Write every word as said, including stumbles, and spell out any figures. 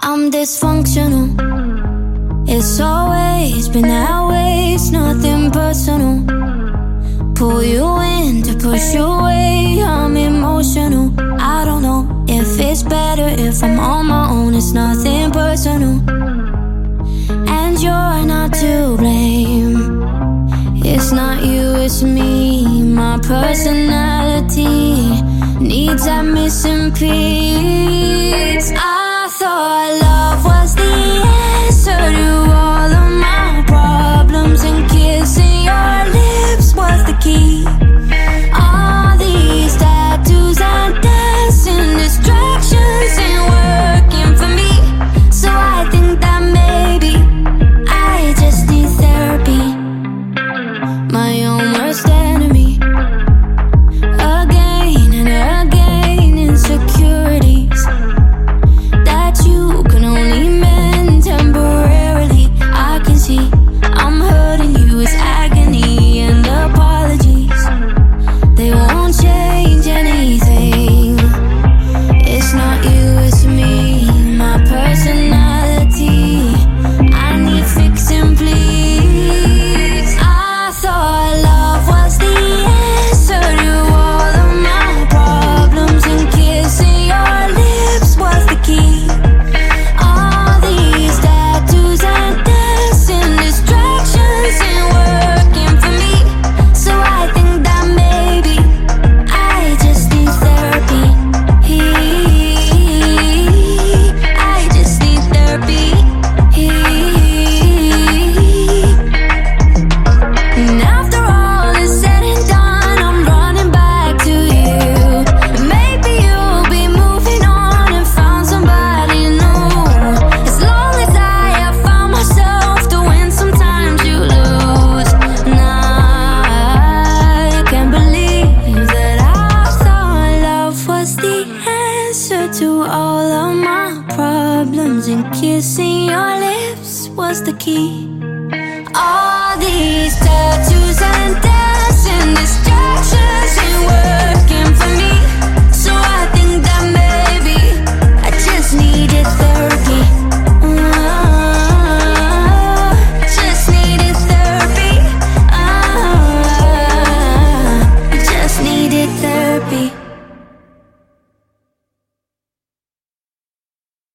I'm dysfunctional. It's always been that way. It's nothing personal. Pull you in to push you away. I'm emotional. I don't know if it's better if I'm on my own. It's nothing personal, and you're not to blame. It's not you, it's me. My personality needs that missing piece. I thought love was the answer to all of my problems, and kissing your lips was the key. All these tattoos and dancing distractions ain't working for me, so I think that maybe I just need therapy. My own worst enemy. Again and again, insecurities that you can only mend temporarily. I can see I'm hurting you. It's agony and apologies. They won't change anything. It's not you, it's me. My personality, I need fixing, please. I thought love was the answer to all of my problems, and kissing your lips was the key. All these tattoos and dancing distractions ain't working for me, so I think that maybe I just need therapy. I just need therapy. And after all is said and done, I'm running back to you. Maybe you'll be moving on and found somebody new. As long as I have found myself to win, sometimes you lose. And I can't believe that I thought love was the answer to all of my problems, and kissing your lips was the key. All these